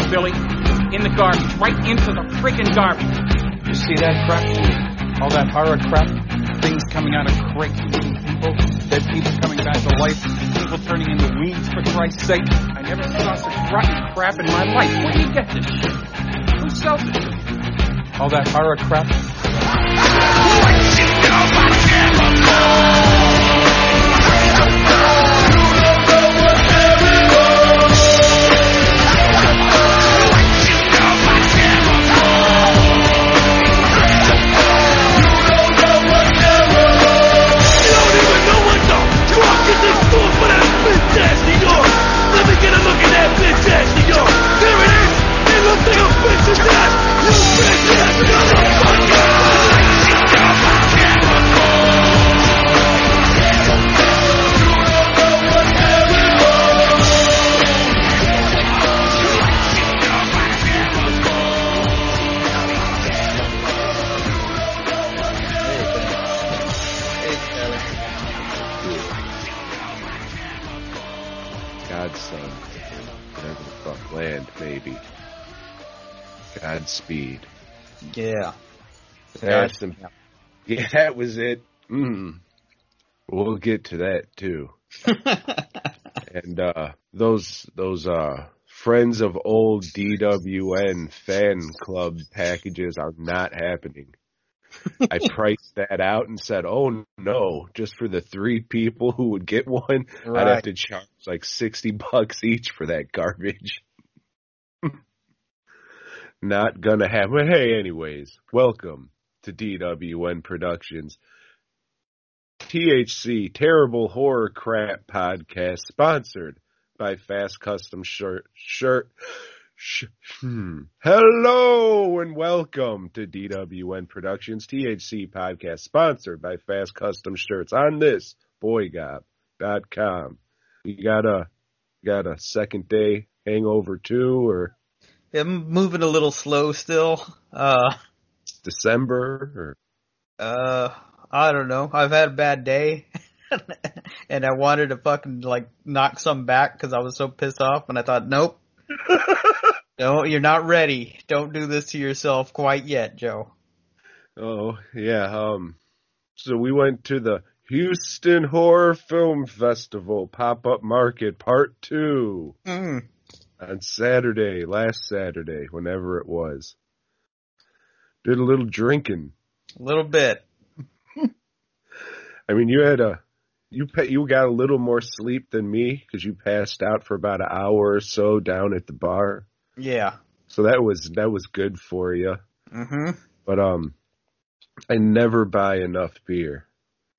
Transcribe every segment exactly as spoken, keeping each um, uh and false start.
Billy. In the garbage. Right into the friggin' garbage. You see that crap? All that horror crap? Things coming out of crates eating people. Dead people coming back to life. People turning into weeds, for Christ's sake. I never saw such rotten crap in my life. Where do you get this shit? Who sells it to you? All that horror crap? Godspeed. Yeah. That's the, yeah, that was it. Mm. We'll get to that too. And uh, those those uh, friends of old D W N fan club packages are not happening. I priced that out and said, "Oh no, just for the three people who would get one, right. I'd have to charge like sixty bucks each for that garbage." Not gonna happen. But hey, anyways, welcome to D W N Productions, T H C Terrible Horror Crap Podcast, sponsored by Fast Custom Shirt. Shirt. Sh- hmm. Hello and welcome to D W N Productions, T H C Podcast, sponsored by Fast Custom Shirts. On this boy gob dot com, you got a got a second day hangover too, or? I'm moving a little slow still. Uh, December? Or? Uh, I don't know. I've had a bad day. And I wanted to fucking, like, knock some back because I was so pissed off. And I thought, nope. No, you're not ready. Don't do this to yourself quite yet, Joe. Oh, yeah. Um. So we went to the Houston Horror Film Festival Pop-Up Market Part two. Mm. On Saturday, last Saturday, whenever it was. Did a little drinking. A little bit. I mean, you had a, you you got a little more sleep than me because you passed out for about an hour or so down at the bar. Yeah. So that was that was good for you. Mm-hmm. But um, I never buy enough beer,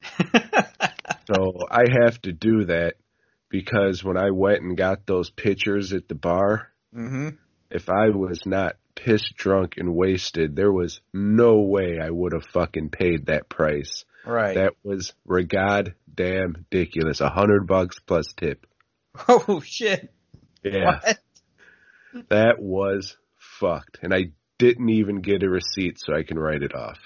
so I have to do that. Because when I went and got those pitchers at the bar, mm-hmm. if I was not pissed drunk and wasted, there was no way I would have fucking paid that price. Right. That was goddamn ridiculous. A hundred bucks plus tip. Oh, shit. Yeah. What? That was fucked. And I didn't even get a receipt so I can write it off.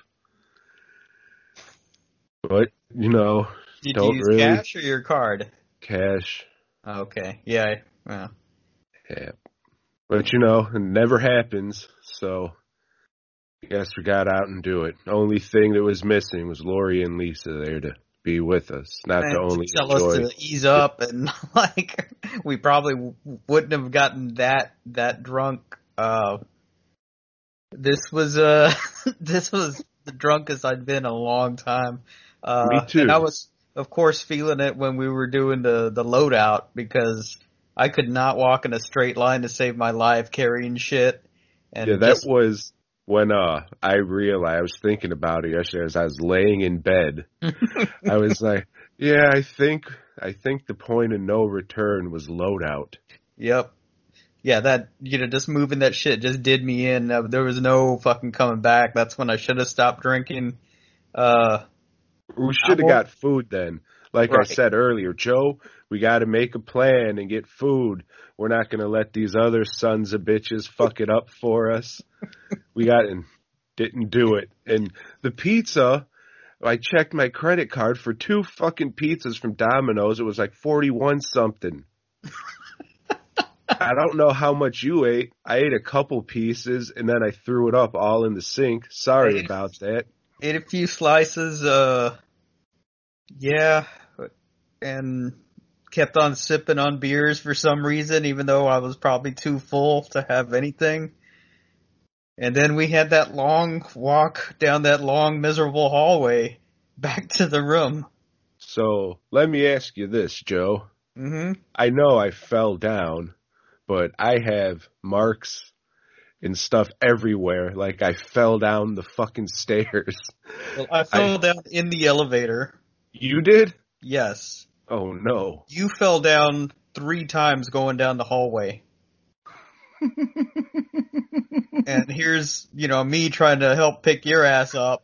But, you know, Did don't you use really... cash or your card? Cash. Okay. Yeah. Yeah. Yeah. But, you know, it never happens, so I guess we got out and do it. The only thing that was missing was Lori and Lisa there to be with us. Not Man, to only tell enjoy. us to ease up, and, like, we probably wouldn't have gotten that that drunk. Uh, this was, uh, this was the drunkest I'd been in a long time. Uh, Me too. And I was, of course, feeling it when we were doing the, the loadout because I could not walk in a straight line to save my life carrying shit. And yeah, that just, was when uh I realized, I was thinking about it yesterday as I was laying in bed. I was like, yeah, I think I think the point of no return was loadout. Yep. Yeah, that, you know, just moving that shit just did me in. Uh, there was no fucking coming back. That's when I should have stopped drinking. Uh, We should have got food then. Like right. I said earlier, Joe, we got to make a plan and get food. We're not going to let these other sons of bitches fuck it up for us. We got and didn't do it. And the pizza, I checked my credit card for two fucking pizzas from Domino's. It was like forty-one something. I don't know how much you ate. I ate a couple pieces, and then I threw it up all in the sink. Sorry ate, about that. Ate a few slices, uh, yeah, and kept on sipping on beers for some reason, even though I was probably too full to have anything. And then we had that long walk down that long, miserable hallway back to the room. So let me ask you this, Joe. Mm-hmm. I know I fell down, but I have marks and stuff everywhere. Like I fell down the fucking stairs. Well, I fell I, down in the elevator. You did? Yes. Oh no. You fell down three times going down the hallway. And here's, you know, me trying to help pick your ass up.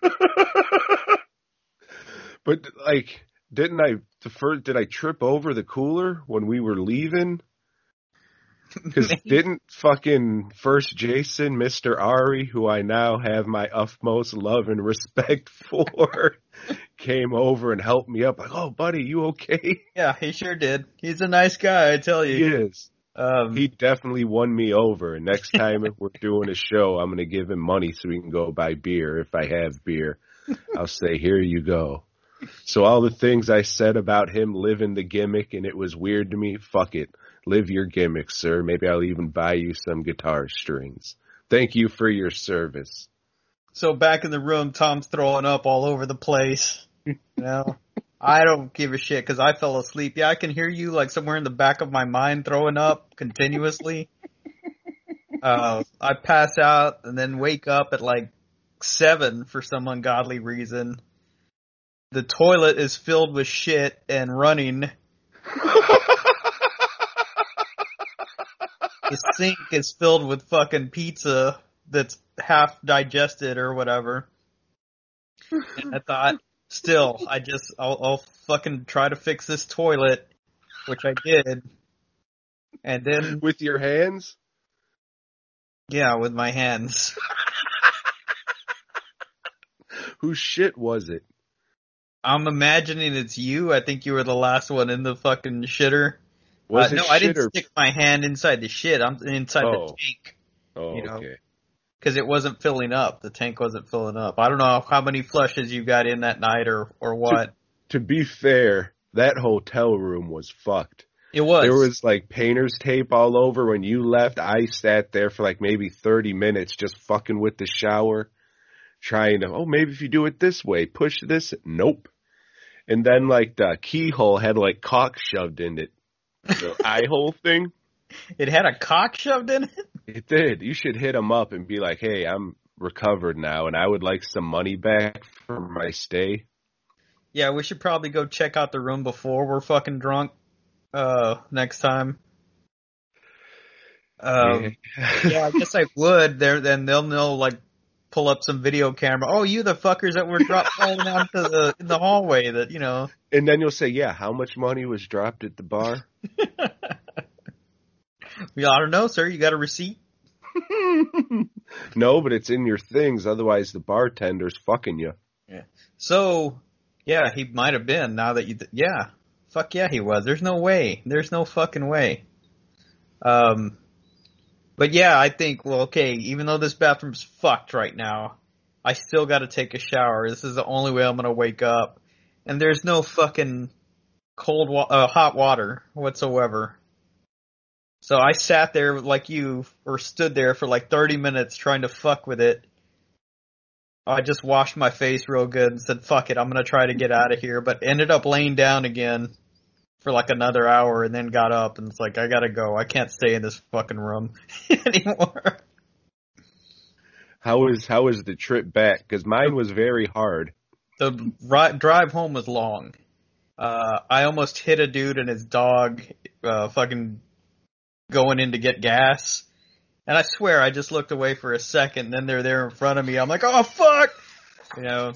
But like, didn't I the first? Did I trip over the cooler when we were leaving? Because didn't fucking first Jason, Mister Ari, who I now have my utmost love and respect for, came over and helped me up. Like, oh, buddy, you okay? Yeah, he sure did. He's a nice guy, I tell you. He is. Um, He definitely won me over. And next time if we're doing a show, I'm going to give him money so we can go buy beer. If I have beer, I'll say, here you go. So all the things I said about him living the gimmick and it was weird to me, fuck it. Live your gimmick, sir. Maybe I'll even buy you some guitar strings. Thank you for your service. So back in the room, Tom's throwing up all over the place. You know, I don't give a shit because I fell asleep. Yeah, I can hear you like somewhere in the back of my mind throwing up continuously. Uh, I pass out and then wake up at like seven for some ungodly reason. The toilet is filled with shit and running. The sink is filled with fucking pizza that's half digested or whatever. And I thought, still, I just, I'll, I'll fucking try to fix this toilet, which I did. And then... With your hands? Yeah, with my hands. Whose shit was it? I'm imagining it's you. I think you were the last one in the fucking shitter. Was uh, it no, I didn't or... stick my hand inside the shit. I'm inside oh. the tank. Oh, you know, okay. Because it wasn't filling up. The tank wasn't filling up. I don't know how many flushes you got in that night or, or what. To, to be fair, that hotel room was fucked. It was. There was like painter's tape all over. When you left, I sat there for like maybe thirty minutes just fucking with the shower. Trying to, oh, maybe if you do it this way, push this. Nope. And then like the keyhole had like cock shoved in it. The eye hole thing. It had a cock shoved in it? It did. You should hit him up and be like, hey, I'm recovered now and I would like some money back for my stay. Yeah, we should probably go check out the room before we're fucking drunk uh, next time. Um, yeah. yeah, I guess I would. There, then they'll know, like, pull up some video camera. Oh, you the fuckers that were dropped falling down to the in the hallway. That you know. And then you'll say, yeah, how much money was dropped at the bar? Yeah, I don't know, sir. You got a receipt? No, but it's in your things. Otherwise, the bartender's fucking you. Yeah. So, yeah, he might have been. Now that you, th- yeah, fuck yeah, he was. There's no way. There's no fucking way. Um, but yeah, I think. Well, okay. Even though this bathroom's fucked right now, I still got to take a shower. This is the only way I'm gonna wake up. And there's no fucking cold, wa- uh, hot water whatsoever. So I sat there like you, or stood there for like thirty minutes trying to fuck with it. I just washed my face real good and said, fuck it, I'm going to try to get out of here. But ended up laying down again for like another hour and then got up and it's like, I got to go. I can't stay in this fucking room anymore. How was, how was the trip back? Because mine was very hard. The ri- drive home was long. Uh, I almost hit a dude and his dog uh, fucking... going in to get gas, and I swear I just looked away for a second, and then they're there in front of me. I'm like, oh fuck, you know.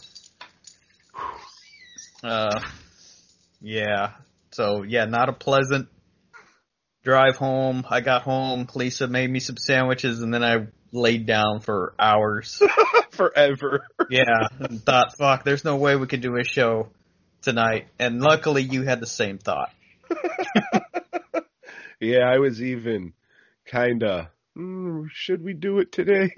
Uh, yeah. So yeah, not a pleasant drive home. I got home. Lisa made me some sandwiches, and then I laid down for hours, forever. Yeah, and thought, fuck, there's no way we could do a show tonight. And luckily, you had the same thought. Yeah, I was even kind of, mm, should we do it today?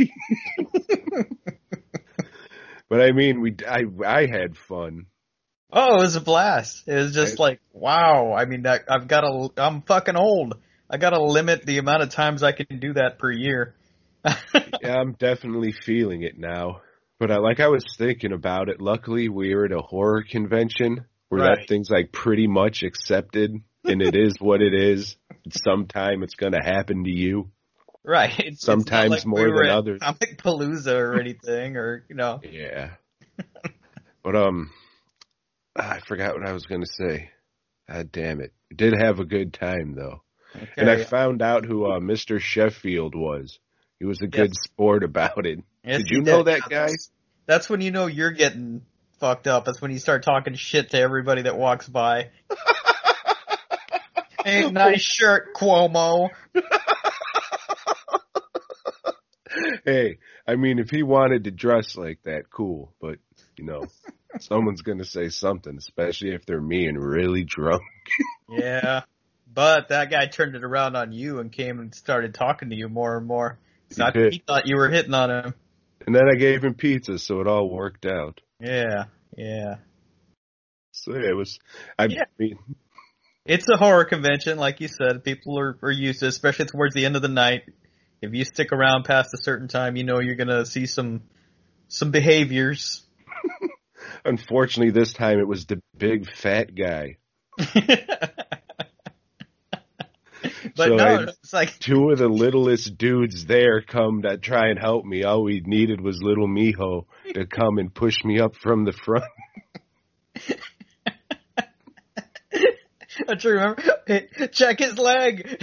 But I mean, we I I had fun. Oh, it was a blast. It was just I, like, wow. I mean, I, I've got to, I'm fucking old. I got to limit the amount of times I can do that per year. yeah, I'm definitely feeling it now. But I, like I was thinking about it. Luckily, we were at a horror convention where Right. that thing's like pretty much accepted, and it is what it is. Sometime it's gonna happen to you. Right. It's, Sometimes it's not like more we were than at others. Comic Palooza or anything, or, you know. Yeah. But um, I forgot what I was gonna say. God damn it! We did have a good time though, Okay. and I found out who uh, Mister Sheffield was. He was a good Yes. sport about it. Yes, Did he you know did. that guy? That's, that's when you know you're getting fucked up. That's when you start talking shit to everybody that walks by. Hey, nice shirt, Cuomo. Hey, I mean, if he wanted to dress like that, cool. But, you know, someone's going to say something, especially if they're me and really drunk. Yeah. But that guy turned it around on you and came and started talking to you more and more. So I think he thought you were hitting on him. And then I gave him pizza, so it all worked out. Yeah, yeah. So yeah, it was, I Yeah. mean, It's a horror convention, like you said. People are, are used to it, especially towards the end of the night. If you stick around past a certain time, you know you're gonna see some some behaviors. unfortunately, this time it was the big fat guy. But So no, I- it's like Two of the littlest dudes there come to try and help me. All we needed was little Miho to come and push me up from the front. I try to remember. Hey, check his leg.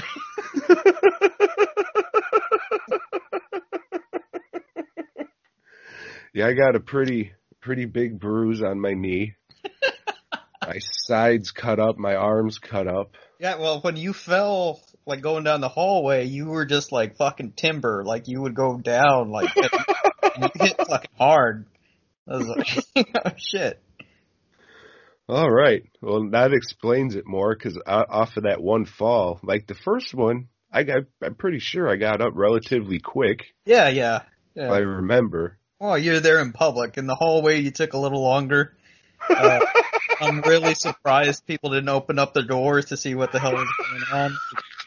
Yeah, I got a pretty, pretty big bruise on my knee. My sides cut up, my arms cut up. Yeah, well, when you fell, like going down the hallway, you were just like fucking timber. Like you would go down, like and you hit fucking hard. I was like, oh shit. All right. Well, that explains it more because off of that one fall, like the first one, I got, I'm pretty sure I got up relatively quick. Yeah, yeah, yeah. If I remember. Well, you're there in public. In the hallway, you took a little longer. Uh, I'm really surprised people didn't open up their doors to see what the hell was going on.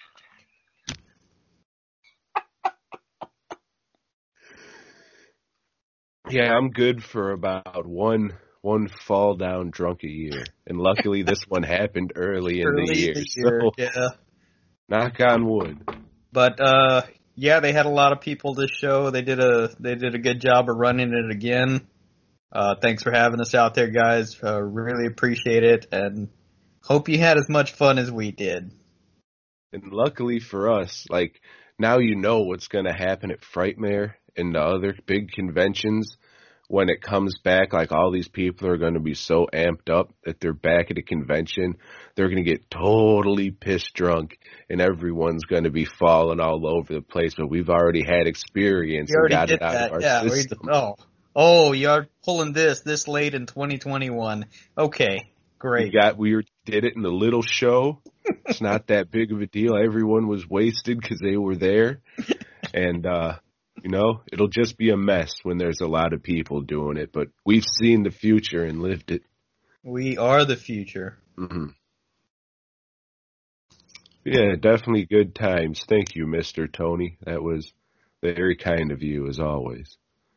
Yeah, I'm good for about one one fall down drunk a year, and luckily this one happened early in Early the year. in the year, So yeah. knock on wood. But uh, yeah, they had a lot of people this show. They did a they did a good job of running it again. Uh, thanks for having us out there, guys. Uh, really appreciate it, and hope you had as much fun as we did. And luckily for us, like now you know what's going to happen at Frightmare and the other big conventions. When it comes back, like all these people are going to be so amped up that they're back at a convention. They're going to get totally pissed drunk and everyone's going to be falling all over the place. But we've already had experience We already and got did it out that. of our Yeah. We, system. oh, oh, you're pulling this this late in twenty twenty-one. Okay, We great. got, we were, did it in a little show. It's not that big of a deal. Everyone was wasted because they were there. And, uh, you know, it'll just be a mess when there's a lot of people doing it, but we've seen the future and lived it. We are the future. hmm Yeah, definitely good times. Thank you, Mister Tony. That was very kind of you, as always.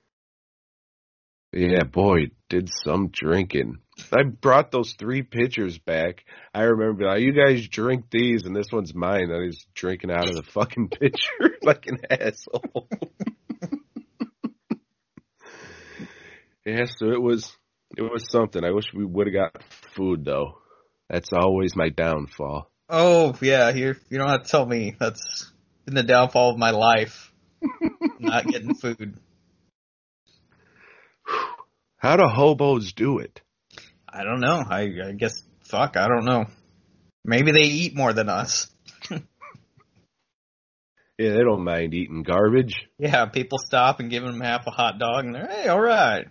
Yeah, boy, did some drinking. I brought those three pitchers back. I remember, like, you guys drink these, and this one's mine. I was drinking out of the fucking pitcher like an asshole. Yeah, so it was, it was something. I wish we would have got food, though. That's always my downfall. Oh yeah, you you don't have to tell me. That's been the downfall of my life. Not getting food. How do hobos do it? I don't know. I, I guess, fuck, I don't know. Maybe they eat more than us. Yeah, they don't mind eating garbage. Yeah, people stop and give them half a hot dog, and they're, hey, all right.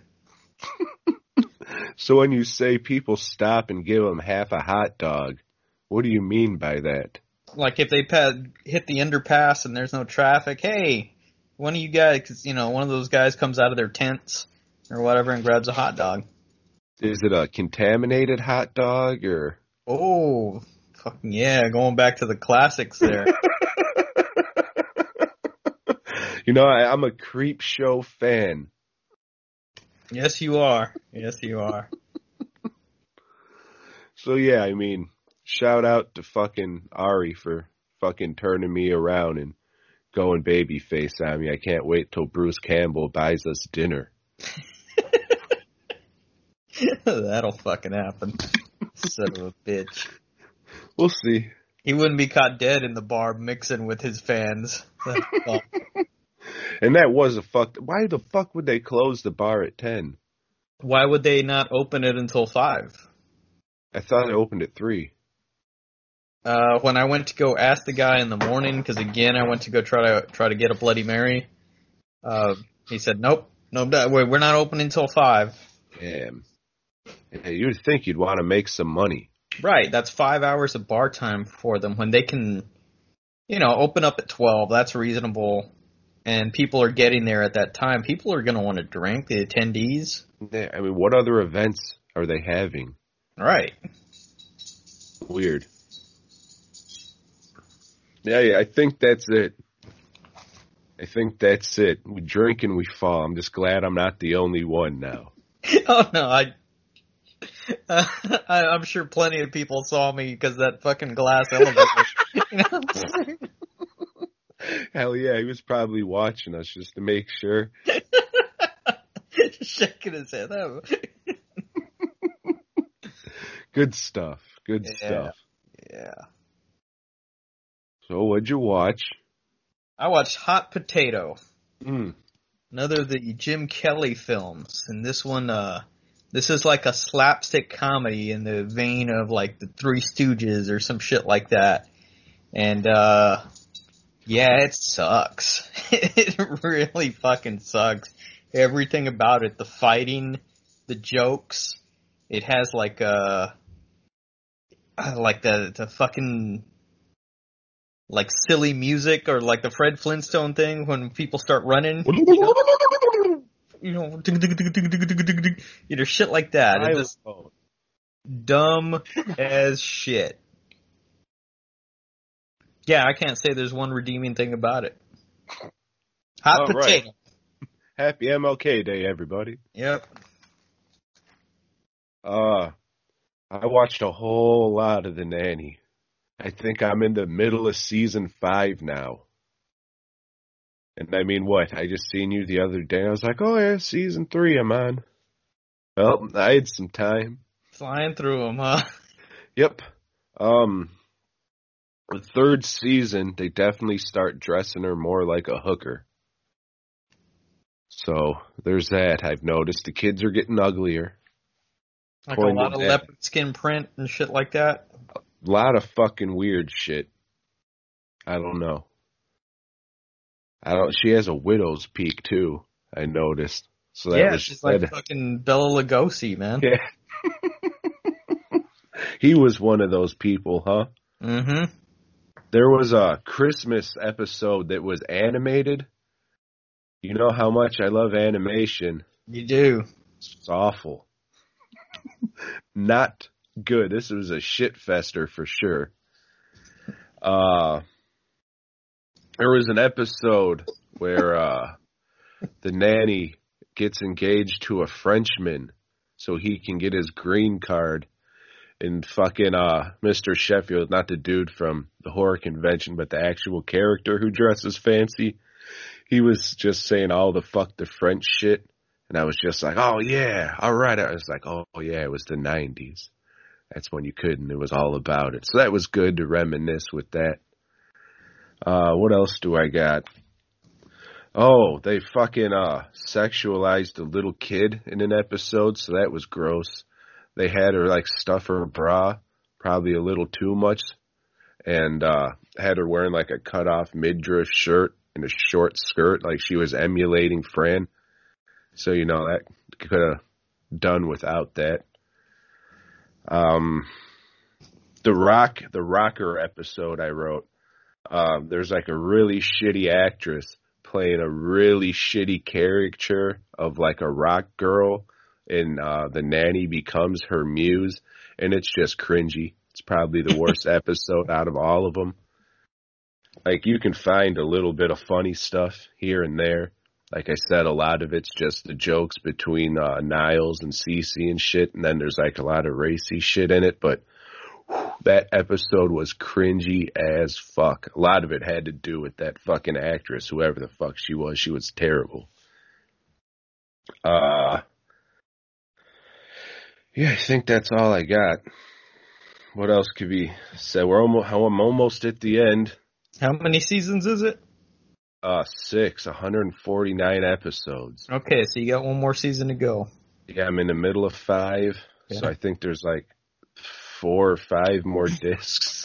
So when you say people stop and give them half a hot dog, what do you mean by that? like if they pa- hit the underpass and there's no traffic, hey, one of you guys, you know, one of those guys comes out of their tents or whatever and grabs a hot dog. Is it a contaminated hot dog or? Oh, fucking yeah, going back to the classics there. You know, I, I'm a Creep Show fan. Yes, you are. Yes, you are. So yeah, I mean, shout out to fucking Ari for fucking turning me around and going babyface on me. I can't wait till Bruce Campbell buys us dinner. That'll fucking happen. Son of a bitch. We'll see. He wouldn't be caught dead in the bar mixing with his fans. And that was a fuck. Why the fuck would they close the bar at ten? Why would they not open it until five? I thought it opened at three. Uh, when I went to go ask the guy in the morning, because again I went to go try to try to get a Bloody Mary, uh, he said, "Nope, no, we're not open until five." Damn. Yeah, you'd think you'd want to make some money. Right, that's five hours of bar time for them when they can, you know, open up at twelve. That's reasonable, and people are getting there at that time. People are going to want to drink. The attendees. Yeah, I mean, what other events are they having? Right. Weird. Yeah, yeah, I think that's it. I think that's it. We drink and we fall. I'm just glad I'm not the only one now. Oh no, I, uh, I I'm sure plenty of people saw me because that fucking glass elevator. You know what I'm saying? Hell yeah, he was probably watching us just to make sure. Shaking his head. Oh. Good stuff. Good Yeah. stuff. Yeah. So what'd you watch? I watched Hot Potato. Mm. Another of the Jim Kelly films, and this one, uh, this is like a slapstick comedy in the vein of like the Three Stooges or some shit like that. And, uh, yeah, it sucks. It really fucking sucks. Everything about it, the fighting, the jokes, it has like, uh, like the, the fucking, like silly music or like the Fred Flintstone thing when people start running. You know, you know, you know shit like that. It's just dumb as shit. Yeah, I can't say there's one redeeming thing about it. Hot All potato. Right. Happy M L K Day, everybody. Yep. Uh, I watched a whole lot of The Nanny. I think I'm in the middle of season five now. And I mean, what? I just seen you the other day. I was like, oh yeah, season three I'm on. Well, I had some time. Flying through them, huh? Yep. Um, the third season, they definitely start dressing her more like a hooker. So there's that. I've noticed the kids are getting uglier. Like a Pointed lot of at- leopard skin print and shit like that. A lot of fucking weird shit. I don't know. I don't. She has a widow's peak too. I noticed. So that Yeah, was she's like that- fucking Bela Lugosi, man. Yeah. He was one of those people, huh? Mm-hmm. There was a Christmas episode that was animated. You know how much I love animation. You do. It's awful. Not good. This was a shit fester for sure. Uh, there was an episode where uh, the nanny gets engaged to a Frenchman so he can get his green card. And fucking uh, Mister Sheffield, not the dude from the horror convention, but the actual character who dresses fancy, he was just saying all the fuck the French shit. And I was just like, oh yeah, all right. I was like, oh yeah, it was the nineties. That's when you couldn't. It was all about it. So that was good to reminisce with that. Uh, what else do I got? Oh, they fucking uh, sexualized a little kid in an episode, so that was gross. They had her like stuff her bra, probably a little too much, and uh, had her wearing like a cut off midriff shirt and a short skirt, like she was emulating Fran. So you know that could have done without that. Um, the rock, the rocker episode I wrote. Um, there's like a really shitty actress playing a really shitty caricature of like a rock girl, and uh, the nanny becomes her muse, and it's just cringy. It's probably the worst episode out of all of them. Like, you can find a little bit of funny stuff here and there. Like I said, a lot of it's just the jokes between uh, Niles and Cece and shit, and then there's like a lot of racy shit in it, but whew, that episode was cringy as fuck. A lot of it had to do with that fucking actress, whoever the fuck she was. She was terrible. Uh, yeah, I think that's all I got. What else could be said? We're almost, I'm almost at the end. How many seasons is it? Uh, six, one hundred forty-nine episodes. Okay, so you got one more season to go. Yeah, I'm in the middle of five, yeah. So I think there's like four or five more discs.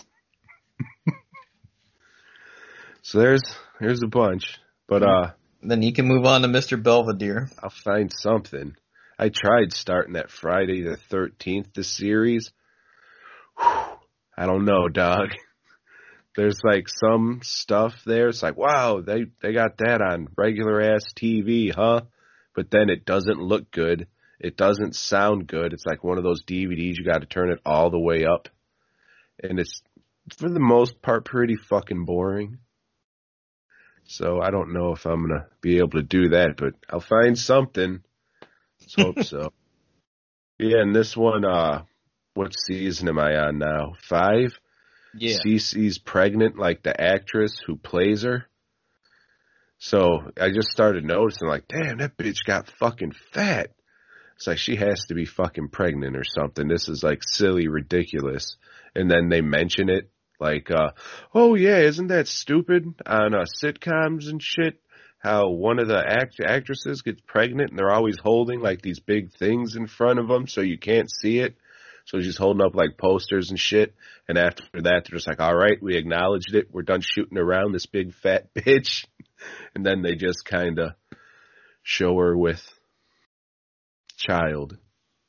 So there's there's a bunch, but uh, then you can move on to Mister Belvedere. I'll find something. I tried starting that Friday the thirteenth, the series. Whew, I don't know, dog. There's like some stuff there. It's like, wow, they, they got that on regular ass T V, huh? But then it doesn't look good. It doesn't sound good. It's like one of those D V Ds. You got to turn it all the way up. And it's, for the most part, pretty fucking boring. So I don't know if I'm going to be able to do that, but I'll find something. Let's hope so. Yeah, and this one, uh, what season am I on now? Five? Yeah. Cece's pregnant, like the actress who plays her. So I just started noticing, like, damn, that bitch got fucking fat. It's like she has to be fucking pregnant or something. This is like silly, ridiculous. And then they mention it, like, uh, oh yeah, isn't that stupid on uh, sitcoms and shit? How one of the act- actresses gets pregnant and they're always holding like these big things in front of them so you can't see it. So she's holding up like posters and shit. And after that, they're just like, all right, we acknowledged it. We're done shooting around this big fat bitch. And then they just kind of show her with child.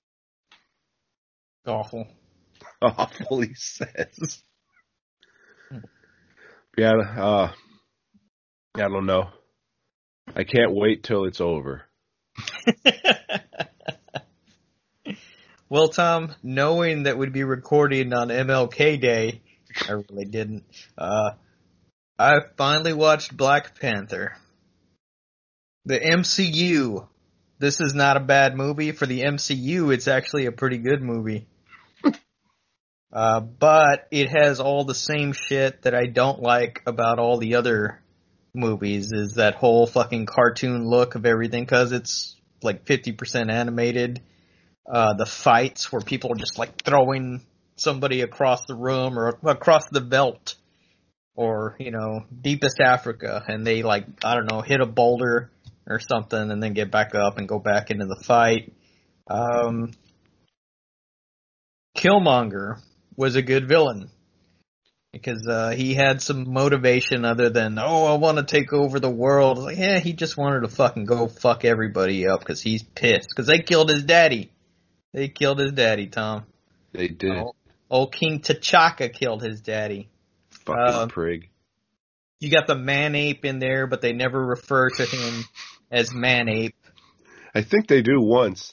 Awful. Awful, he says. Yeah, uh, I don't know. I can't wait till it's over. Well, Tom, knowing that we'd be recording on M L K Day, I really didn't. Uh, I finally watched Black Panther. The M C U. This is not a bad movie. For the M C U, it's actually a pretty good movie. uh, but it has all the same shit that I don't like about all the other movies, is that whole fucking cartoon look of everything, because it's like fifty percent animated. Uh, the fights where people are just like throwing somebody across the room or across the veldt or, you know, deepest Africa, and they like, I don't know, hit a boulder or something and then get back up and go back into the fight. Um, Killmonger was a good villain because uh, he had some motivation other than, oh, I want to take over the world. Like, yeah, he just wanted to fucking go fuck everybody up because he's pissed because they killed his daddy. They killed his daddy, Tom. They did. Oh, old King T'Chaka killed his daddy. Fucking uh, prig. You got the man-ape in there, but they never refer to him as man-ape. I think they do once.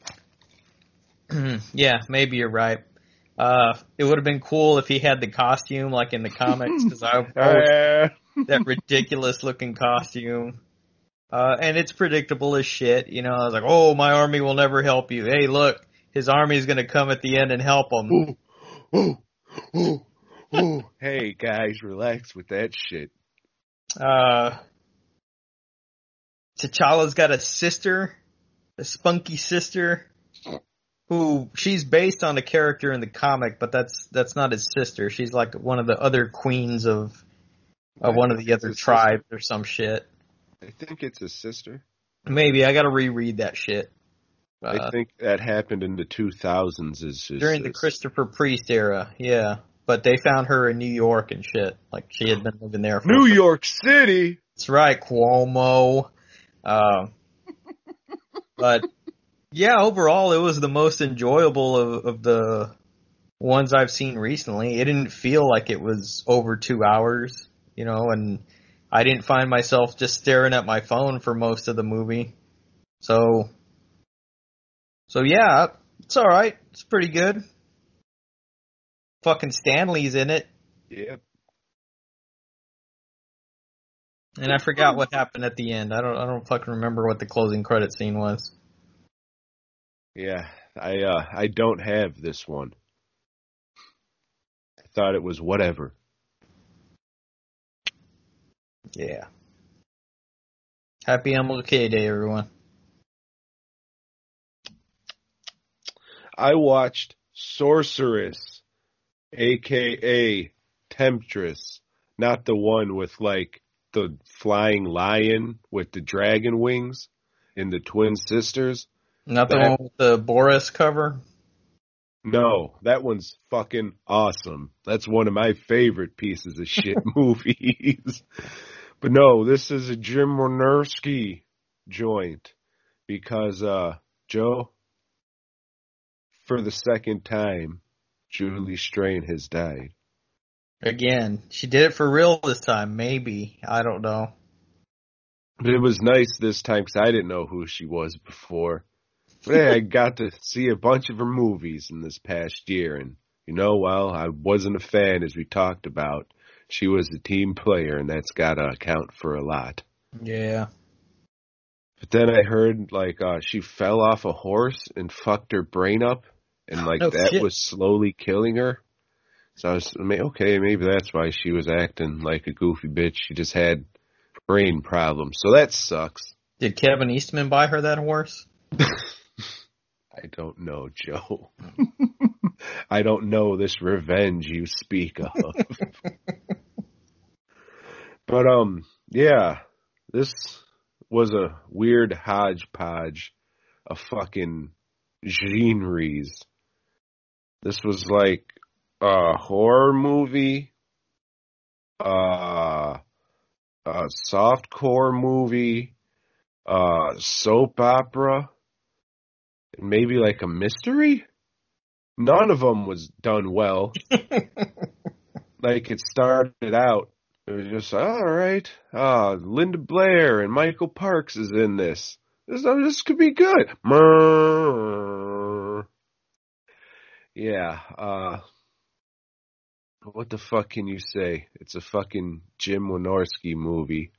Yeah, maybe you're right. Uh, it would have been cool if he had the costume like in the comics, because I always that ridiculous-looking costume. Uh, and it's predictable as shit. You know, I was like, oh, my army will never help you. Hey, look, his army is going to come at the end and help him. Ooh, ooh, ooh, ooh. Hey, guys, relax with that shit. Uh, T'Challa's got a sister, a spunky sister, who she's based on a character in the comic, but that's that's not his sister. She's like one of the other queens of, of one of the other tribes or some shit. I think it's his sister. Maybe. I gotta reread that shit. Uh, I think that happened in the two thousands. Is his during sister. the Christopher Priest era, yeah. But they found her in New York and shit. Like, she had been living there for... New York City! That's right, Cuomo. Uh, but, yeah, overall, it was the most enjoyable of, of the ones I've seen recently. It didn't feel like it was over two hours, you know, and I didn't find myself just staring at my phone for most of the movie. So, so yeah, it's alright. It's pretty good. Fucking Stanley's in it. Yep. And I forgot what happened at the end. I don't I don't fucking remember what the closing credit scene was. Yeah, I uh I don't have this one. I thought it was whatever. Yeah. Happy M L K Day, everyone. I watched Sorceress, aka Temptress, not the one with like the flying lion with the dragon wings and the twin sisters. Not the That- one with the Boris cover? No, that one's fucking awesome. That's one of my favorite pieces of shit movies. But no, this is a Jim Wynorski joint because, uh, Joe, for the second time, Julie Strain has died. Again, she did it for real this time, maybe. I don't know. But it was nice this time because I didn't know who she was before. But hey, I got to see a bunch of her movies in this past year. And, you know, well, I wasn't a fan, as we talked about. She was a team player, and that's got to account for a lot. Yeah. But then I heard, like, uh, she fell off a horse and fucked her brain up. And, like, No that shit. was slowly killing her. So I was, I mean, okay, maybe that's why she was acting like a goofy bitch. She just had brain problems. So that sucks. Did Kevin Eastman buy her that horse? I don't know, Joe. I don't know this revenge you speak of. But, um, yeah, this was a weird hodgepodge of fucking genres. This was like a horror movie, uh, a softcore movie, uh, soap opera, and maybe like a mystery. None of them was done well. Like it started out, it was just all right. Ah, Linda Blair and Michael Parks is in this. This, this could be good. Murr. Yeah. Uh, what the fuck can you say? It's a fucking Jim Wynorski movie.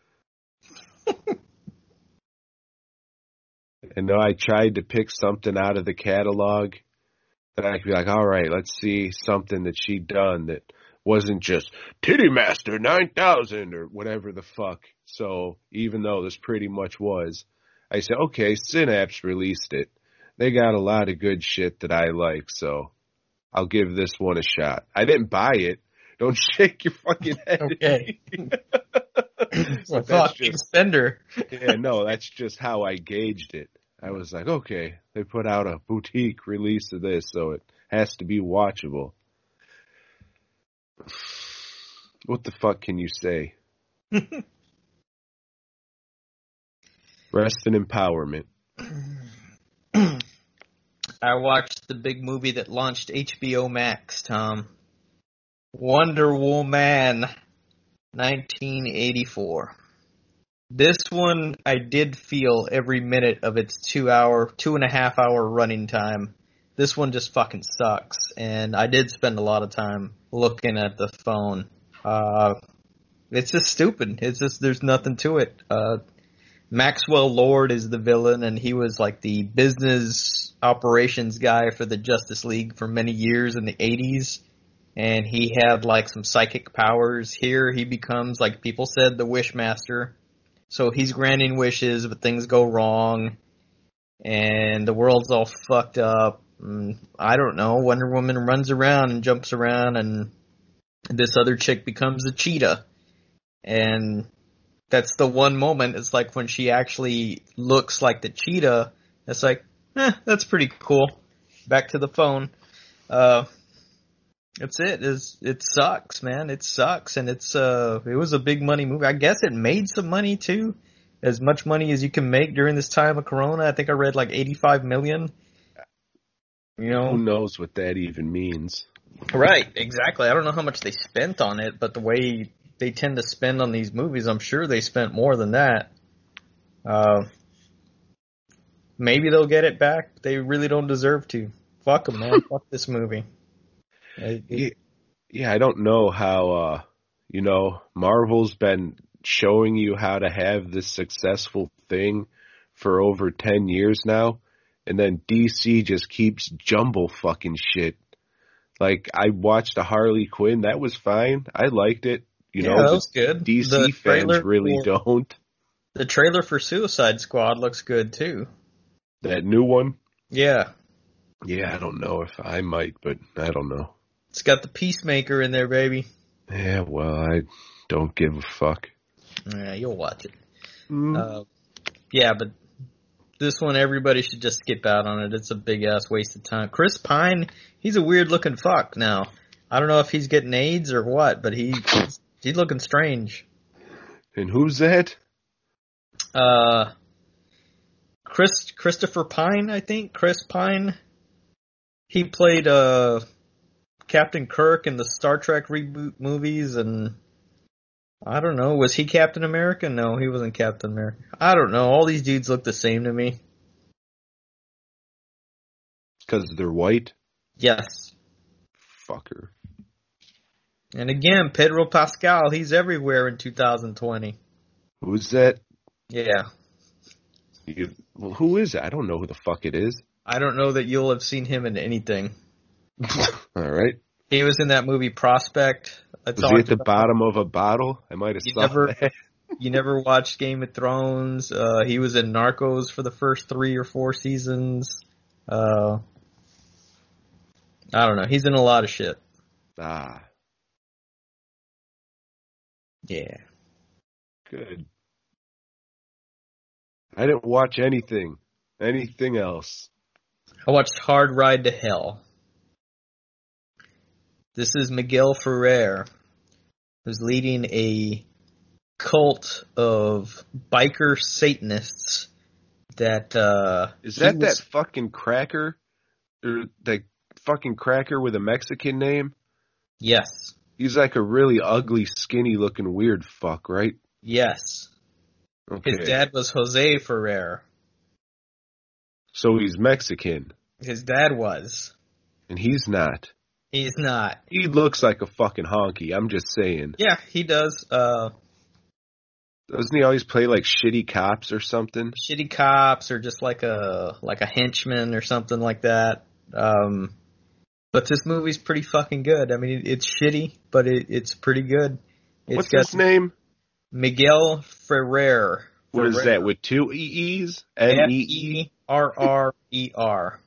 And though I tried to pick something out of the catalog, that I could be like, all right, let's see something that she'd done that wasn't just Titty Master nine thousand or whatever the fuck. So even though this pretty much was, I said, okay, Synapse released it. They got a lot of good shit that I like, so I'll give this one a shot. I didn't buy it. Don't shake your fucking head. Okay. So A fucking just, spender. yeah, no, that's just how I gauged it. I was like, okay, they put out a boutique release of this, so it has to be watchable. What the fuck can you say? Rest in empowerment. I watched the big movie that launched H B O Max, Tom. Wonder Woman, nineteen eighty-four. This one, I did feel every minute of its two hour, two and a half hour running time. This one just fucking sucks, and I did spend a lot of time looking at the phone. Uh, it's just stupid. It's just, there's nothing to it. Uh, Maxwell Lord is the villain, and he was like the business operations guy for the Justice League for many years in the eighties. And he had like some psychic powers. Here he becomes, like people said, the Wishmaster. So he's granting wishes, but things go wrong. And the world's all fucked up. And I don't know, Wonder Woman runs around and jumps around, and this other chick becomes a cheetah. And that's the one moment, it's like when she actually looks like the cheetah, it's like, eh, that's pretty cool. Back to the phone. Uh, that's it. It's, it sucks, man. It sucks. And it's, uh, it was a big money movie. I guess it made some money too. As much money as you can make during this time of Corona. I think I read like eighty-five million. You know, Who knows what that even means? right? Exactly. I don't know how much they spent on it, but the way they tend to spend on these movies, I'm sure they spent more than that. Uh, maybe they'll get it back. They really don't deserve to. Fuck them, man. Fuck this movie. It, it, Yeah, yeah, I don't know how, uh, you know, Marvel's been showing you how to have this successful thing for over ten years now, and then D C just keeps jumble fucking shit. Like, I watched a Harley Quinn. That was fine. I liked it. You yeah, know, that was good. D C The fans trailer really for- don't. The trailer for Suicide Squad looks good too. That new one? Yeah, Yeah, I don't know if I might, but I don't know. it's got the Peacemaker in there, baby. Yeah, well, I don't give a fuck. Yeah, you'll watch it. Mm. Uh, yeah, but this one, everybody should just skip out on it. It's a big ass waste of time. Chris Pine, he's a weird looking fuck now. I don't know if he's getting AIDS or what, but he he's, he's looking strange. And who's that? Uh, Chris Christopher Pine, I think. Chris Pine. He played uh Captain Kirk in the Star Trek reboot movies, and I don't know. Was he Captain America? No, he wasn't Captain America. I don't know. All these dudes look the same to me. Because they're white? Yes. Fucker. And again, Pedro Pascal, he's everywhere in two thousand twenty. Who's that? Yeah. You, well, who is it? I don't know who the fuck it is. I don't know that you'll have seen him in anything. All right. He was in that movie Prospect. I Was he at the bottom of a bottle? I might have You saw never- that. You never watched Game of Thrones. Uh, he was in Narcos for the first three or four seasons. Uh, I don't know. He's in a lot of shit. Ah, Yeah. good. I didn't watch anything. Anything else. I watched Hard Ride to Hell. This is Miguel Ferrer, who's leading a cult of biker Satanists that, uh... Is he that was- that fucking cracker? Or that fucking cracker with a Mexican name? Yes. He's like a really ugly, skinny looking weird fuck, right? Yes. Okay. His dad was Jose Ferrer. So he's Mexican. His dad was. And he's not. He's not. He looks like a fucking honky, I'm just saying. Yeah, he does. Uh, Doesn't he always play like shitty cops or something? shitty cops or just like a like a henchman or something like that. Um, but this movie's pretty fucking good. I mean, it's shitty, but it, it's pretty good. It's What's got his name? Miguel Ferrer. What is that, with two E Es? M E E? F E R R E R.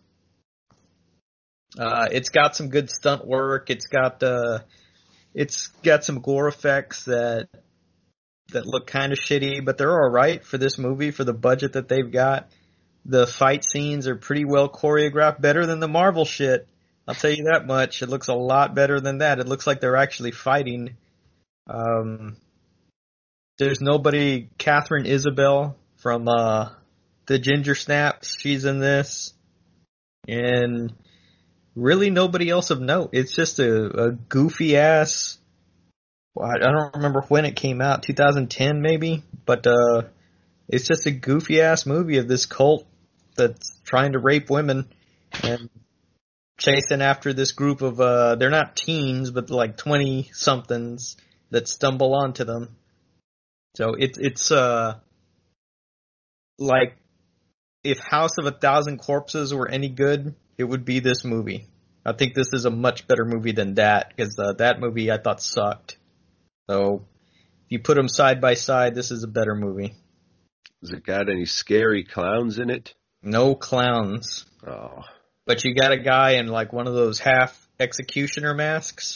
Uh, it's got some good stunt work. It's got uh, it's got some gore effects that that look kind of shitty, but they're all right for this movie for the budget that they've got. The fight scenes are pretty well choreographed, better than the Marvel shit. I'll tell you that much. It looks a lot better than that. It looks like they're actually fighting. Um, there's nobody. Catherine Isabel from uh, the Ginger Snaps. She's in this, and really nobody else of note. It's just a, a goofy ass. I don't remember when it came out, two thousand ten maybe, but uh, it's just a goofy ass movie of this cult that's trying to rape women and chasing after this group of uh, they're not teens, but like twenty somethings that stumble onto them. So it's it's uh like if House of a Thousand Corpses were any good, it would be this movie. I think this is a much better movie than that, because uh, that movie I thought sucked. So if you put them side by side, this is a better movie. Has it got any scary clowns in it? No clowns. Oh. But you got a guy in like one of those half executioner masks.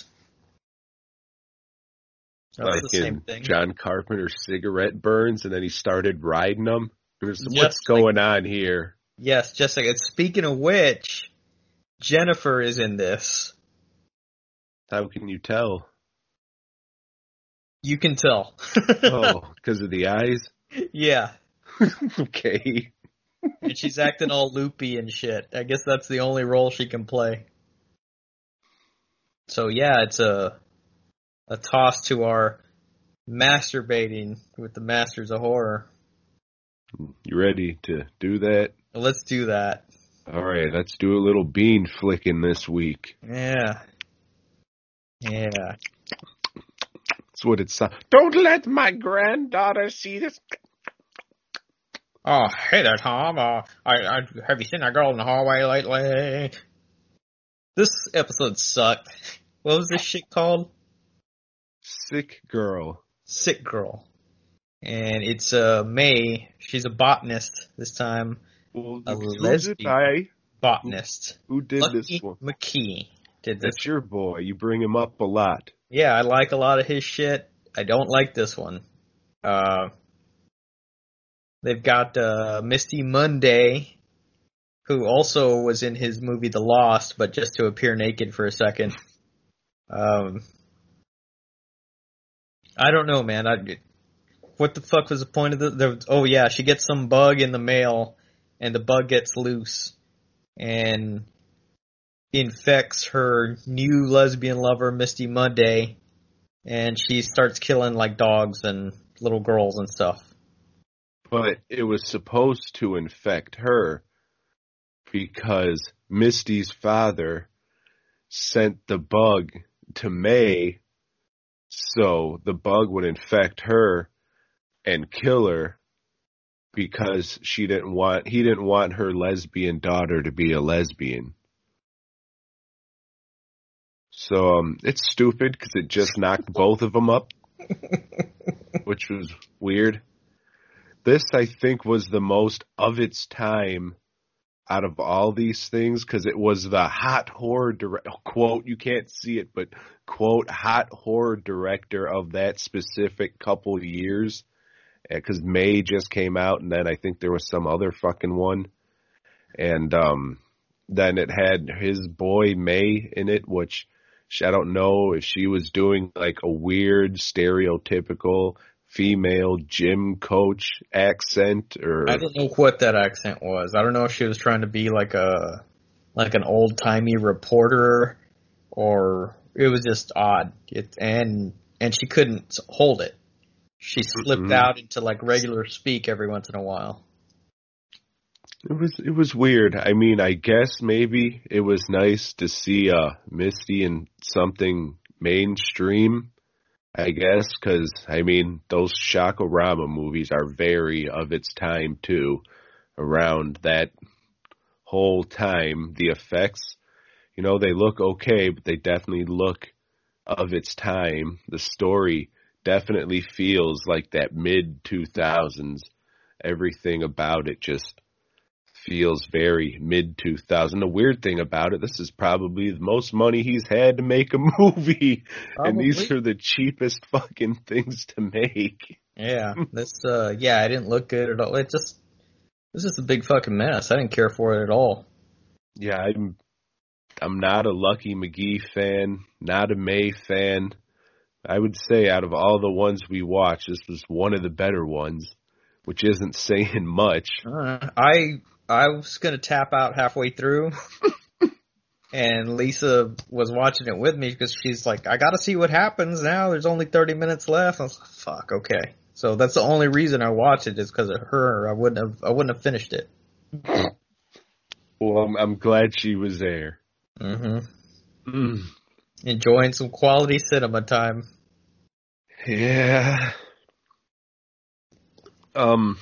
That's Like the same in thing. John Carpenter's cigarette burns, and then he started riding them. It was, Just what's like- going on here? Yes, just like speaking of which, Jennifer is in this. How can you tell? You can tell. Oh, because of the eyes? Yeah. Okay. And she's acting all loopy and shit. I guess that's the only role she can play. So yeah, it's a a toss to our masturbating with the Masters of Horror. You ready to do that? Let's do that. All right, let's do a little bean flicking this week. Yeah. Yeah. That's what it's. Don't let my granddaughter see this. Oh, hey there, Tom. Uh, I, I have you seen that girl in the hallway lately? This episode sucked. What was this shit called? Sick Girl. Sick Girl. And it's uh, May. She's a botanist this time. Well, a who's lesbian it by? botanist. Who, who did Lucky this one? McKee did this. That's your boy. You bring him up a lot. Yeah, I like a lot of his shit. I don't like this one. Uh, they've got uh, Misty Monday, who also was in his movie The Lost, but just to appear naked for a second. Um, I don't know, man. I, what the fuck was the point of the, the? Oh yeah, she gets some bug in the mail, and the bug gets loose, and infects her new lesbian lover, Misty Monday, and she starts killing like dogs and little girls and stuff. But it was supposed to infect her because Misty's father sent the bug to May so the bug would infect her and kill her because she didn't want he didn't want her lesbian daughter to be a lesbian. So um, it's stupid because it just knocked both of them up, which was weird. This, I think, was the most of its time out of all these things because it was the hot horror director, quote, you can't see it, but quote, hot horror director of that specific couple years because May just came out and then I think there was some other fucking one. And um, then it had his boy May in it, which I don't know if she was doing like a weird stereotypical female gym coach accent or I don't know what that accent was. I don't know if she was trying to be like a like an old timey reporter or it was just odd. It and and she couldn't hold it. She slipped mm-hmm. out into like regular speak every once in a while. It was it was weird. I mean, I guess maybe it was nice to see uh, Misty in something mainstream, I guess, because, I mean, those Shakorama movies are very of its time, too. Around that whole time, the effects, you know, they look okay, but they definitely look of its time. The story definitely feels like that mid two thousands. Everything about it just feels very mid two thousand. The weird thing about it, this is probably the most money he's had to make a movie. Probably. And these are the cheapest fucking things to make. Yeah, this, uh, yeah, it didn't look good at all. It just, this is a big fucking mess. I didn't care for it at all. Yeah, I'm, I'm not a Lucky McGee fan, not a May fan. I would say out of all the ones we watched, this was one of the better ones, which isn't saying much. Uh, I, I was going to tap out halfway through, and Lisa was watching it with me because she's like, I got to see what happens now. There's only thirty minutes left. I was like, fuck, okay. So that's the only reason I watched it is because of her. I wouldn't have, I wouldn't have finished it. Well, I'm, I'm glad she was there. Mm-hmm. Mm. Enjoying some quality cinema time. Yeah. Um...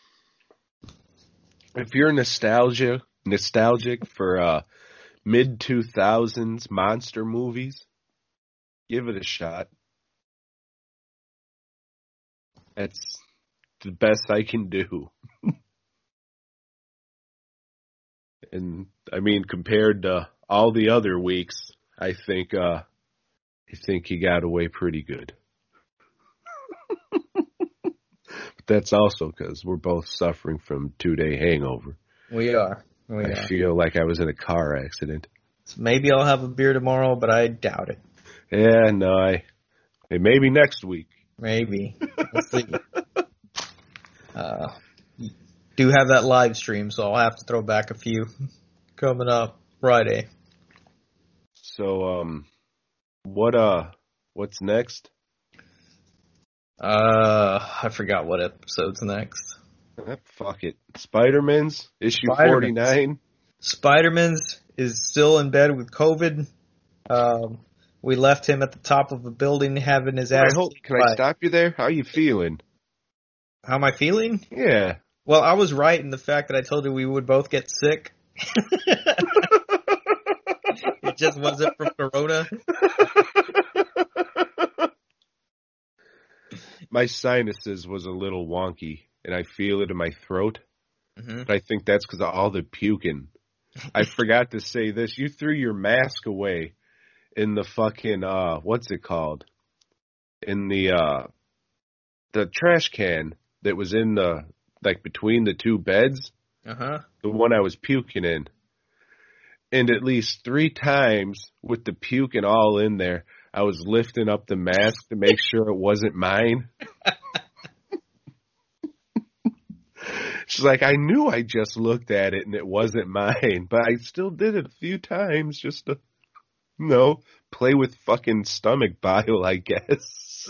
If you're nostalgia nostalgic for uh, mid two thousands monster movies, give it a shot. That's the best I can do. And I mean, compared to all the other weeks, I think uh, I think he got away pretty good. That's also because we're both suffering from two-day hangover. We are. We I are. feel like I was in a car accident. So maybe I'll have a beer tomorrow, but I doubt it. Yeah, no, I. Maybe next week. Maybe. We'll see. uh, do have that live stream, so I'll have to throw back a few coming up Friday. So, um, what, uh, what's next? Uh, I forgot what episode's next. Ah, fuck it. Spider-Man's issue Spider-Man's. forty-nine. Spider-Man's is still in bed with COVID. Um, we left him at the top of a building having his ass. I hope, can I stop you there? How are you feeling? How am I feeling? Yeah. Well, I was right in the fact that I told you we would both get sick. It just wasn't from Corona. My sinuses was a little wonky, and I feel it in my throat. Mm-hmm. But I think that's because of all the puking. I forgot to say this. You threw your mask away in the fucking, uh, what's it called? In the, uh, the trash can that was in the, like, between the two beds. Uh-huh. The one I was puking in. And at least three times with the puking all in there, I was lifting up the mask to make sure it wasn't mine. She's like, I knew I just looked at it and it wasn't mine, but I still did it a few times just to, you know, play with fucking stomach bile, I guess.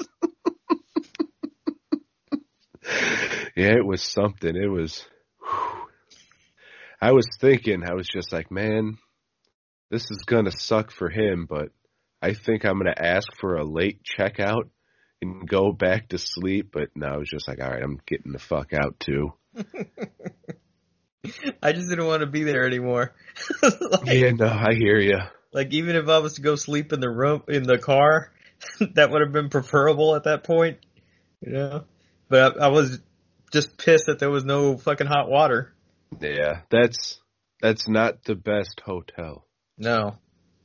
Yeah, it was something. It was, whew. I was thinking, I was just like, man, this is going to suck for him, but I think I'm going to ask for a late checkout and go back to sleep. But no, I was just like, all right, I'm getting the fuck out too. I just didn't want to be there anymore. Like, yeah, no, I hear you. Like, even if I was to go sleep in the room, in the car, that would have been preferable at that point, you know? But I, I was just pissed that there was no fucking hot water. Yeah, that's, that's not the best hotel. No.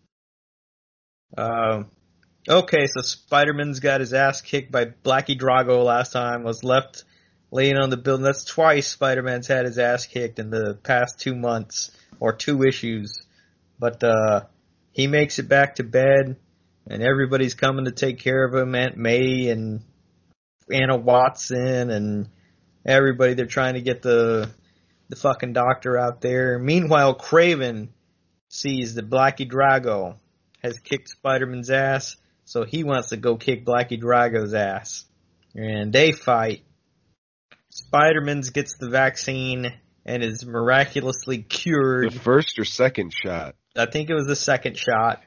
Um, okay, so Spider-Man's got his ass kicked by Blackie Drago last time, was left laying on the building. That's twice Spider-Man's had his ass kicked in the past two months, or two issues. But, uh, he makes it back to bed, and everybody's coming to take care of him. Aunt May and Anna Watson and everybody, they're trying to get the, the fucking doctor out there. Meanwhile, Kraven sees that Blackie Drago has kicked Spider-Man's ass, so he wants to go kick Blackie Drago's ass. And they fight. Spider-Man gets the vaccine and is miraculously cured. The first or second shot? I think it was the second shot.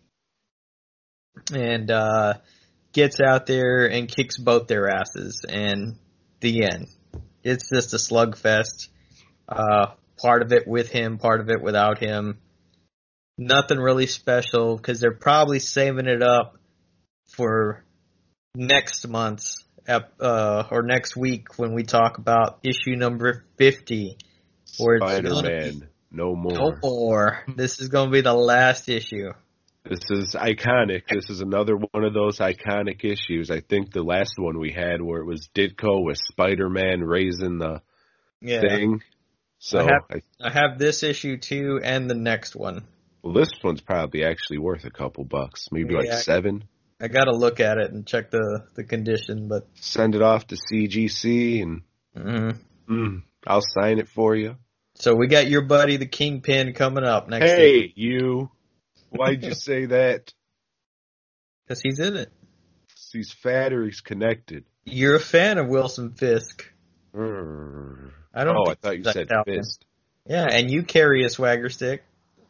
And uh, gets out there and kicks both their asses. And the end. It's just a slugfest. Uh, part of it with him, part of it without him. Nothing really special, because they're probably saving it up for next month's ep- uh, or next week when we talk about issue number fifty. Where Spider-Man, no more. No more. This is going to be the last issue. This is iconic. This is another one of those iconic issues. I think the last one we had where it was Ditko with Spider-Man raising the yeah. thing. So I have, I, I have this issue too and the next one. Well, this one's probably actually worth a couple bucks, maybe Yeah, like seven. I got to look at it and check the, the condition, but send it off to C G C and mm-hmm. mm, I'll sign it for you. So we got your buddy the Kingpin coming up next. Hey, week. you! Why'd you say that? Because he's in it. He's fat or he's connected. You're a fan of Wilson Fisk. Mm. I don't. Oh, I think thought you that said happened. fist. Yeah, and you carry a swagger stick.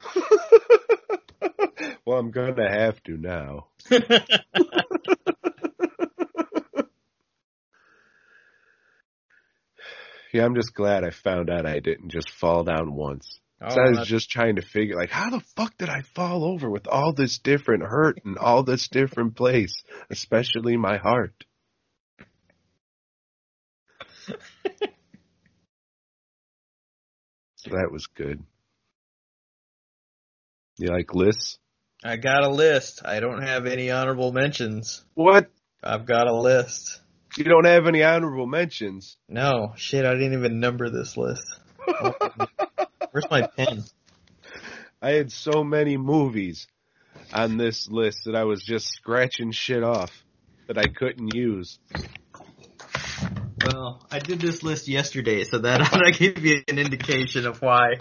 Well, I'm gonna have to now. Yeah, I'm just glad I found out I didn't just fall down once. Oh, so I was that's... just trying to figure, like, how the fuck did I fall over with all this different hurt and all this different place, especially my heart? So that was good. You like lists? I got a list. I don't have any honorable mentions. What? I've got a list. You don't have any honorable mentions? No, shit, I didn't even number this list. Where's my pen? I had so many movies on this list that I was just scratching shit off that I couldn't use. Well, I did this list yesterday, so that ought to give you an indication of why.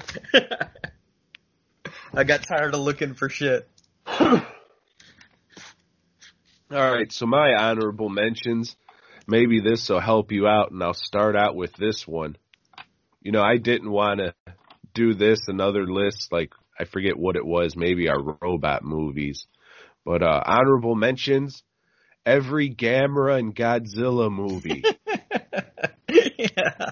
I got tired of looking for shit. All right, so my honorable mentions, maybe this will help you out, and I'll start out with this one. You know, I didn't want to do this, another list, like, I forget what it was, maybe our robot movies. But uh, honorable mentions, every Gamera and Godzilla movie. Yeah.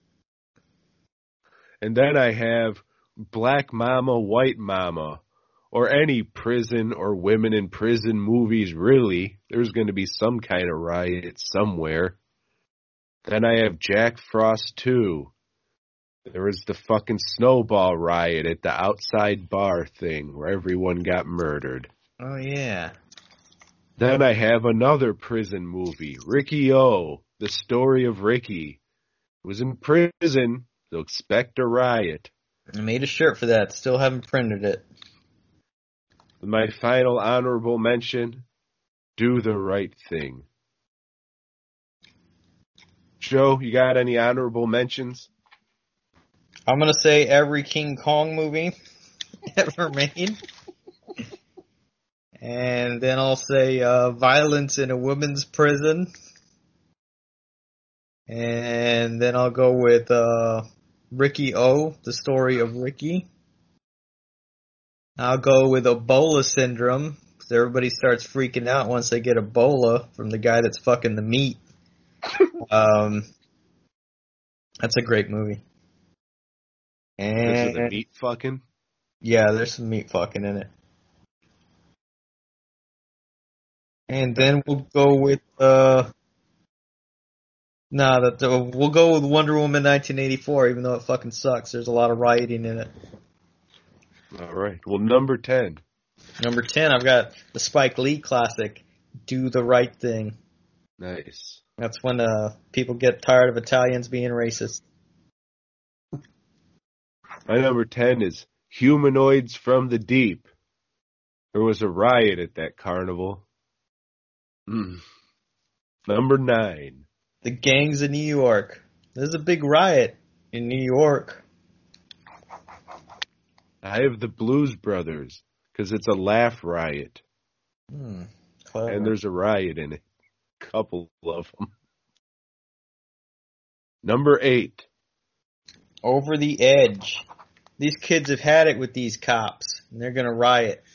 And then I have Black Mama, White Mama, or any prison or women in prison movies, really. There's going to be some kind of riot somewhere. Then I have Jack Frost two. There was the fucking snowball riot at the outside bar thing where everyone got murdered. Oh, yeah. Then I have another prison movie, Ricky-O, the story of Ricky. He was in prison, so expect a riot. I made a shirt for that. Still haven't printed it. My final honorable mention, Do the Right Thing. Joe, you got any honorable mentions? I'm going to say every King Kong movie ever made. And then I'll say uh, violence in a women's prison. And then I'll go with uh, Ricky-O, the story of Ricky. I'll go with Ebola syndrome, because everybody starts freaking out once they get Ebola from the guy that's fucking the meat. um, that's a great movie. This is the And meat fucking? yeah, there's some meat fucking in it. And then we'll go with uh, nah, that uh, we'll go with Wonder Woman nineteen eighty-four, even though it fucking sucks. There's a lot of rioting in it. All right. Well, number ten. Number ten, I've got the Spike Lee classic, Do the Right Thing. Nice. That's when uh, people get tired of Italians being racist. My number ten is Humanoids from the Deep. There was a riot at that carnival. Mm. Number nine. The Gangs of New York. There's a big riot in New York. I have the Blues Brothers, because it's a laugh riot. Hmm, clever. And there's a riot in it. Couple of them. Number eight. Over the Edge. These kids have had it with these cops, and they're gonna riot.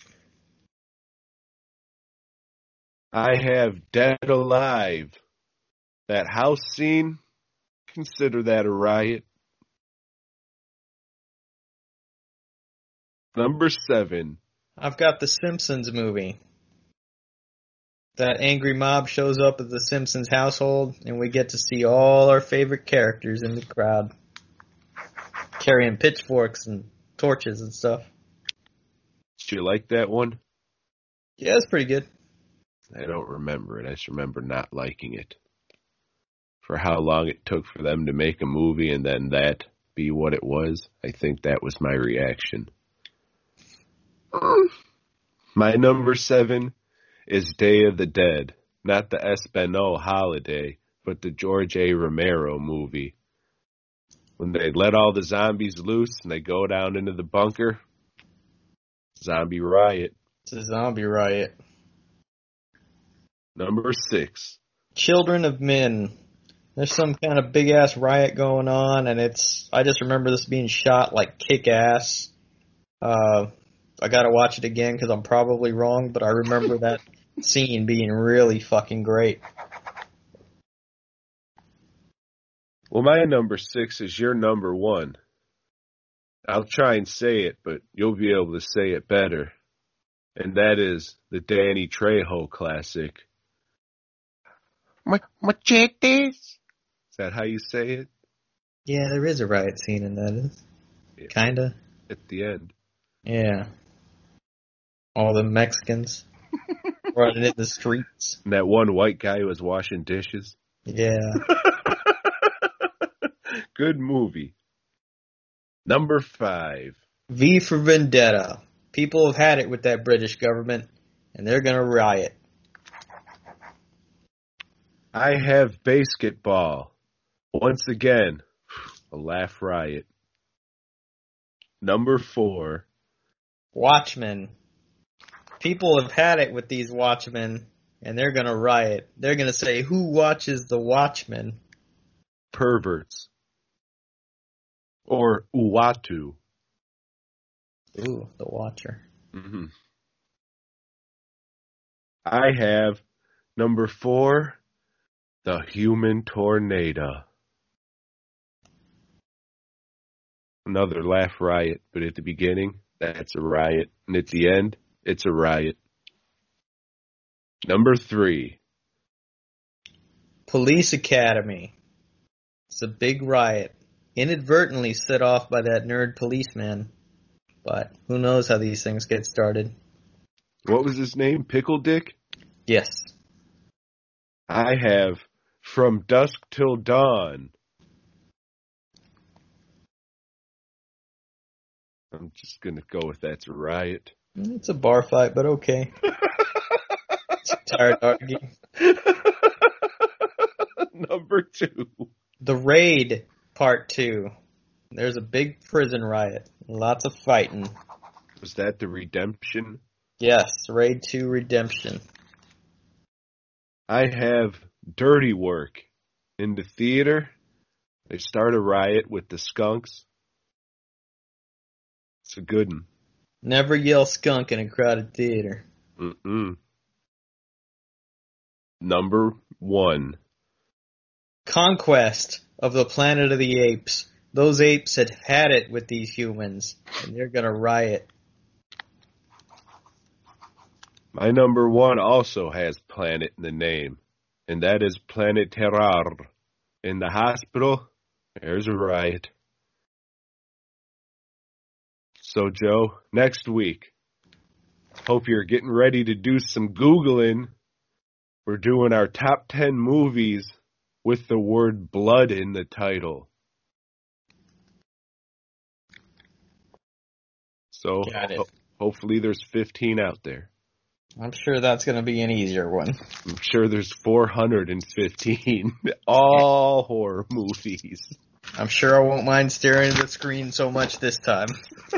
I have Dead Alive. That house scene, consider that a riot. Number seven. I've got the Simpsons movie. That angry mob shows up at the Simpsons household, and we get to see all our favorite characters in the crowd. Carrying pitchforks and torches and stuff. Did you like that one? Yeah, it's pretty good. I don't remember it. I just remember not liking it. For how long it took for them to make a movie and then that be what it was, I think that was my reaction. My number seven is Day of the Dead. Not the Espano holiday, but the George A. Romero movie. When they let all the zombies loose and they go down into the bunker, zombie riot. It's a zombie riot. Number six. Children of Men. There's some kind of big ass riot going on, and it's, I just remember this being shot like kick ass. Uh, I gotta watch it again because I'm probably wrong, but I remember that scene being really fucking great. Well, my number six is your number one. I'll try and say it, but you'll be able to say it better. And that is the Danny Trejo classic. Machetes? Is that how you say it? Yeah, there is a riot scene in that. Yeah. Kinda. At the end. Yeah. All the Mexicans running in the streets. And that one white guy who was washing dishes. Yeah. Good movie. Number five. V for Vendetta. People have had it with that British government, and they're gonna riot. I have Basketball. Once again, a laugh riot. Number four. Watchmen. People have had it with these Watchmen, and they're gonna riot. They're gonna say, who watches the Watchmen? Perverts. Or Uatu. Ooh, the Watcher. Mm-hmm. I have number four, the Human Tornado. Another laugh riot, but at the beginning, that's a riot. And at the end, it's a riot. Number three. Police Academy. It's a big riot. Inadvertently set off by that nerd policeman. But who knows how these things get started. What was his name? Pickle Dick? Yes. I have From Dusk Till Dawn. I'm just going to go with that's a riot. It's a bar fight, but okay. Tired of arguing. Number two. The Raid Part two. There's a big prison riot. Lots of fighting. Was that the Redemption? Yes, Raid two Redemption. I have Dirty Work. In the theater, they start a riot with the skunks. It's a good one. Never yell skunk in a crowded theater. Mm-mm. Number one. Conquest of the Planet of the Apes. Those apes had had it with these humans, and they're gonna riot. My number one also has planet in the name, and that is Planet Terrar. In the hospital, there's a riot. So, Joe, next week, hope you're getting ready to do some Googling. We're doing our top ten movies with the word blood in the title. So, ho- hopefully there's fifteen out there. I'm sure that's going to be an easier one. I'm sure there's four hundred fifteen, all horror movies. I'm sure I won't mind staring at the screen so much this time.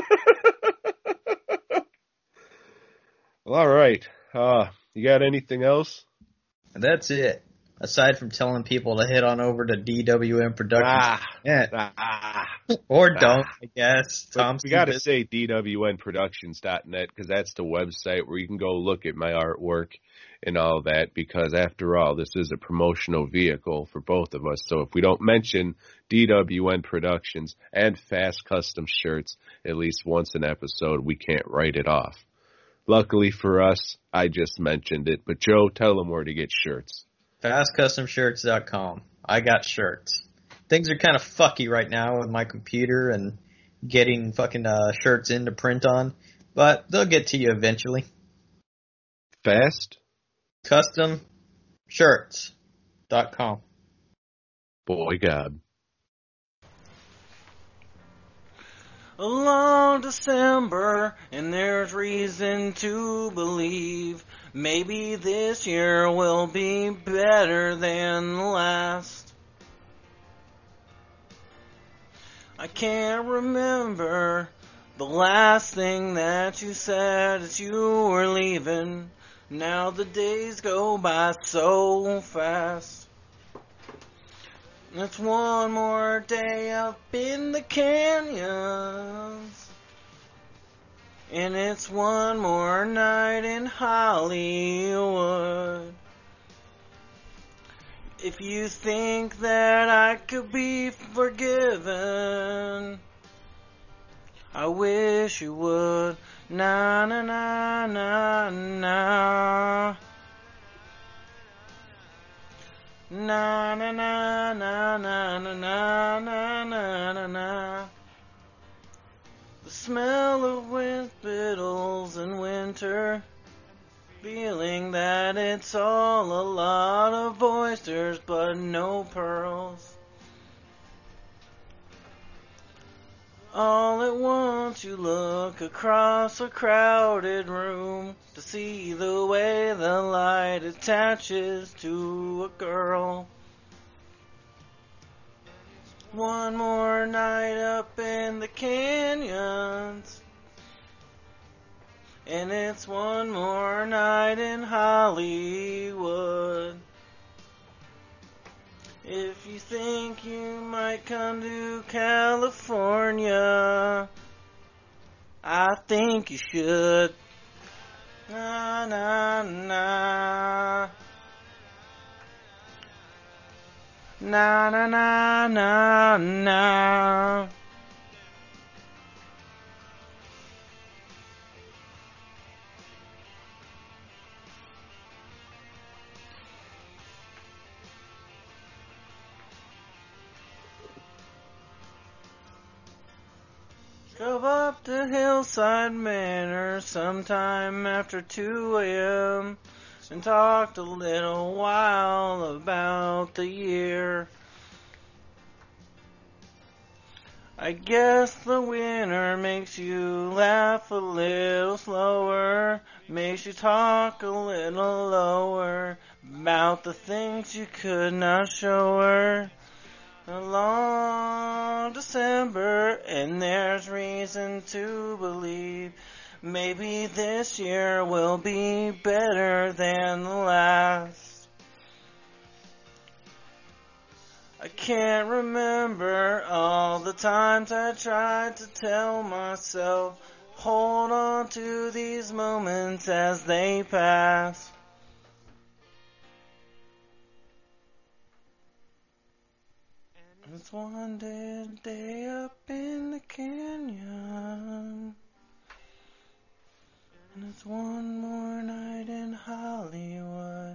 Well, all right. Uh, you got anything else? That's it. Aside from telling people to head on over to D W M Productions. Ah, Yeah. ah, Or don't, ah. I guess. Tom's we got to say D W N productions dot net because that's the website where you can go look at my artwork and all that, because after all, this is a promotional vehicle for both of us. So if we don't mention D W N Productions and Fast Custom Shirts at least once an episode, we can't write it off. Luckily for us, I just mentioned it. But Joe, tell them where to get shirts. fast custom shirts dot com. I got shirts. Things are kind of fucky right now with my computer and getting fucking uh, shirts in to print on, but they'll get to you eventually. Fast? custom shirts dot com. Boy, God. A long December, and there's reason to believe maybe this year will be better than the last. I can't remember the last thing that you said as you were leaving. Now the days go by so fast. It's one more day up in the canyons, and it's one more night in Hollywood. If you think that I could be forgiven, I wish you would. Na na na na na. Na na na na na na na na na na na. The smell of wind fiddles in winter, feeling that it's all a lot of oysters but no pearls. All at once you look across a crowded room to see the way the light attaches to a girl. One more night up in the canyons, and it's one more night in Hollywood. If you think you might come to California, I think you should. Na na na. Na na na na na. Drove up to Hillside Manor sometime after two a.m. and talked a little while about the year. I guess the winter makes you laugh a little slower, makes you talk a little lower about the things you could not show her. A long December, and there's reason to believe maybe this year will be better than the last. I can't remember all the times I tried to tell myself, hold on to these moments as they pass. It's one dead day up in the canyon, and it's one more night in Hollywood.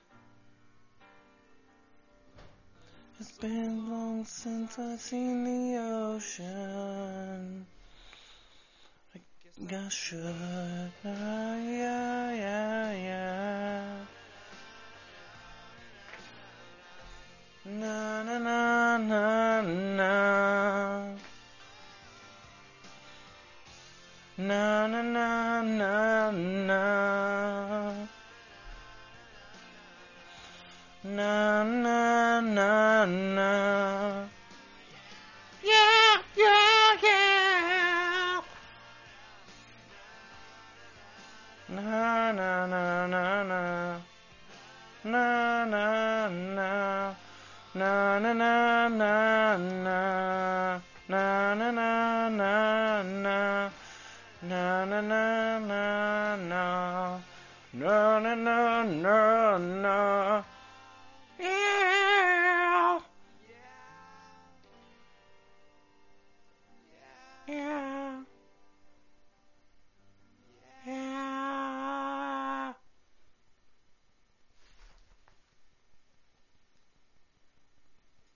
It's been long since I've seen the ocean. I guess I should. Ah, yeah, yeah, yeah. Na na na na na. Na na na na na. Na na na na. Yeah, yeah, yeah. Na na na na na. Na na na. Na na na na na. Na na na na na. Na na na na na. Na na na na na.